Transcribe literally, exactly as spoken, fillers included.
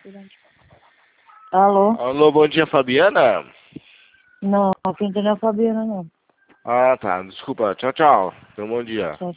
Alô? Alô, bom dia, Fabiana? Não, quem tem não é a Fabiana, não. Ah, tá. Desculpa. Tchau, tchau. Então, bom dia. Tchau.